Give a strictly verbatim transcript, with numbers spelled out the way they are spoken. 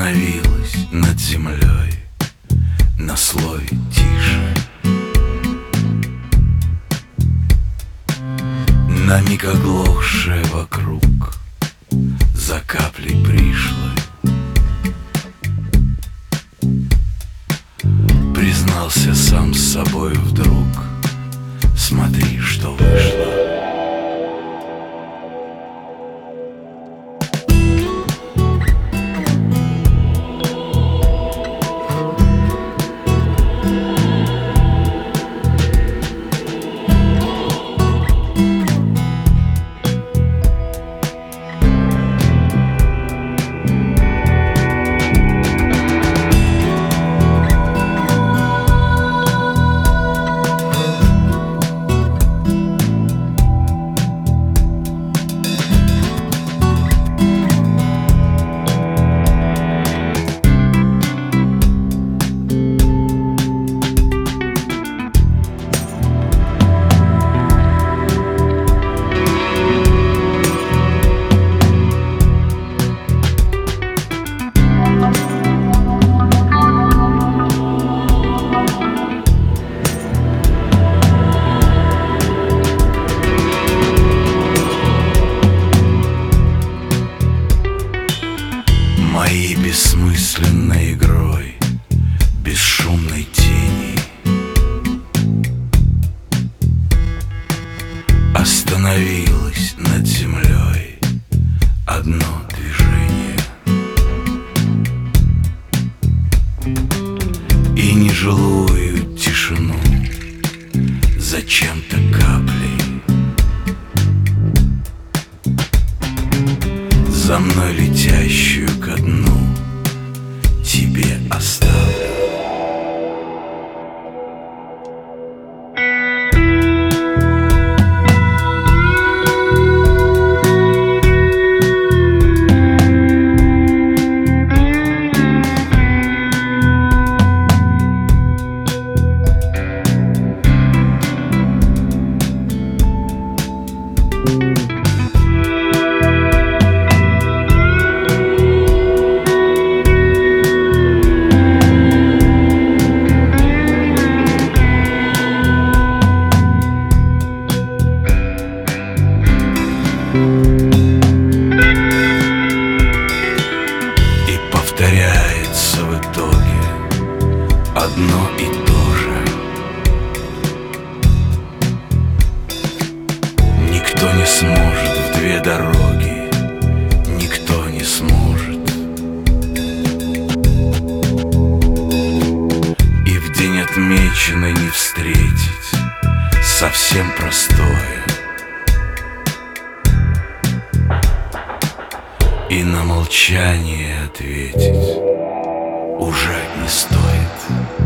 Остановилась над землей на слой тише. На миг оглохшая вокруг за каплей пришлой. Признался сам с собой вдруг: смотри, что вышло. Моей бессмысленной игрой бесшумной тени остановилось над землей одно движение, и нежилую тишину зачем-то каплей за мной летящую ко дну тебе оставлю. И повторяется в итоге одно и то же. Никто не сможет в две дороги, никто не сможет. И в день отмеченный не встретить совсем простое. И на молчание ответить уже не стоит.